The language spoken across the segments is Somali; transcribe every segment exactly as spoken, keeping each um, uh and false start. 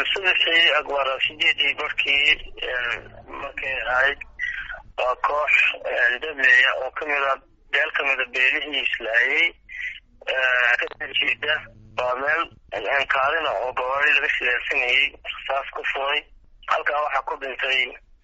subaxii agwara sideedii markii markay ahayd waa koox dabeeya oo kamida beel kamida beelihii islaayay kajeeda waa meel kaalina oo gawaari laga shileersanayay saas ku furay halkaa waxaa ku dhintay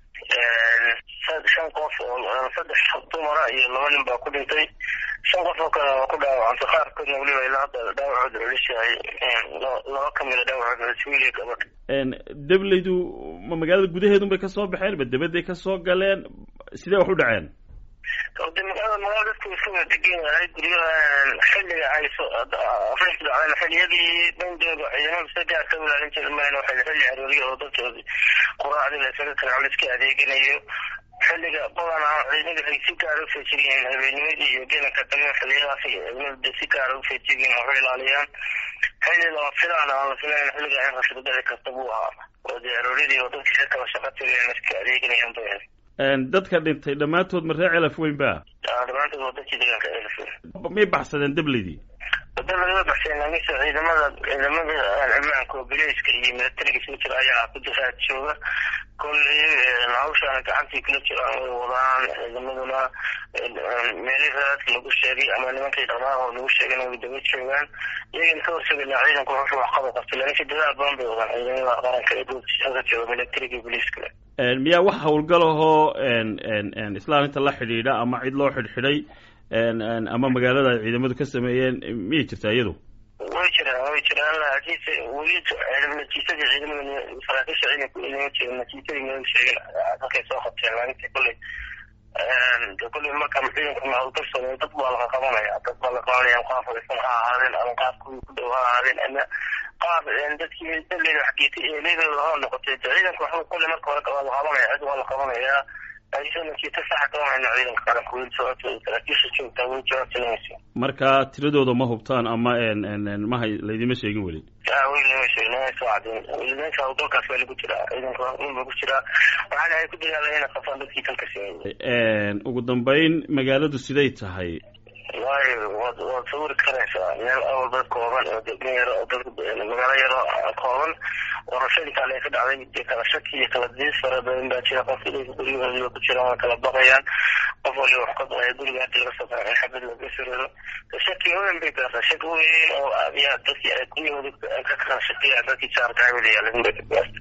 shan qof oo saddex dumara iyo laba nin baa ku dhintay shan qof oo kale waa ku dhaawacantay qaarkoodna weliba ilaa hadda dhaawacooda culisyahay laba kamida dhaawacooda culis wiil iyo gabadh dableydu ma magaalada gudaheedun bay kasoo baxeen ma dabaday kasoo galeen sidee wax u dhaceen de magaalada magaalada dadku iska wada degan yahay guryaha xilliga ay afrika dhaceen xilliyadii bandooga ciidamada sida gaarka u ilaalin jira mayna waxay xilli arooriya oo dadkoodi quraacdii la isaga kala iska adeeganayo xilliga badanaa ciidamada ay si gaar u feejigeen habeennimadii iyo gelanka dambe xilliyadaas ciidamada si gaar u feejigeen oo ilaaliyaan xilli lama filaan aan la filayn xilliga in rashid dhici kasta buu ahaa oo dee arooridii oo dadkii kala shaqo tagayeen iska adeeganayaan bay dadka dhintay dhammaantood ma reer celaf weyn ba dhammaantood waa dadkii deegaanka celaf weyn may baxsadeen dableydii dableyda baxseen laakiinse ciidamada ciidamada ammaanka oo bileyska iyo militariga isku jira ayaa ku difaac jooga kolley hawshaana gacantii kula jiraan way wadaan ciidamaduna meelihii raadka lagu sheegay ama nimankii dhaqdhaqaaqoo lagu sheegayna way daba joogaan iyagana ka horsegaynaa ciidanku wuxuu wax qaba qabtay laakiinse dadaal badan bay wadaan ciidamada qaranka ee goobta jooga militariga iyo bileyska miyaa wax hawlgal ahoo islaaminta la xidhiidha ama cid loo xidhxidhay ama magaalada ay ciidamadu ka sameeyeen miyay jirtaa iyadu way jiraan way jiraan laakiinse weli natiijadii ciidamada saraakiisha ciidanku inama jirin natiijadii ma sheegin halkay soo qabteen laakiinse kolley de kolley marka ciidanku hawlgal sameeyo dad baa laga qabanaya dad baa la qabanaya qaar fadhiisan ha ahaadeen ama qaar kuwii ku dhow ha ahaadeen ama qaar dadkii dableyda waxgeetay eeleydooda ha noqotay ciidanku waxba kolley marka hore waa la qabanaya cid waa la qabanayaa marka tiradooda ma hubtaan ama maha laydima sheegin weli hawlgalkaas waa lagu jiraa ciidanka unba ku jiraa waxaana ay ku dadaalayeen inay qabtaan dadkii dalka sameeyey ugu dambeyn magaaladu siday tahay waayo waad waad sawiri karaysaa meel awal dad kooban oo degan yaro oo dad magaalo yaro kooban warashadii kale ay ka dhacday dee kala shaki iyo kala diis fara badan baa jira qof ilayka guryahoodiba ku jiraan waa kala baqayaan qof waliba wax ka baqaya guriga hadii laga soo baxay in xabad laga siriro shaki weyn bay gaartaa shaki weyn oo yaa dadkii ay guryahooda ka kala shakiyaan dadkii jaarka hawada yaalan bay ka gaarta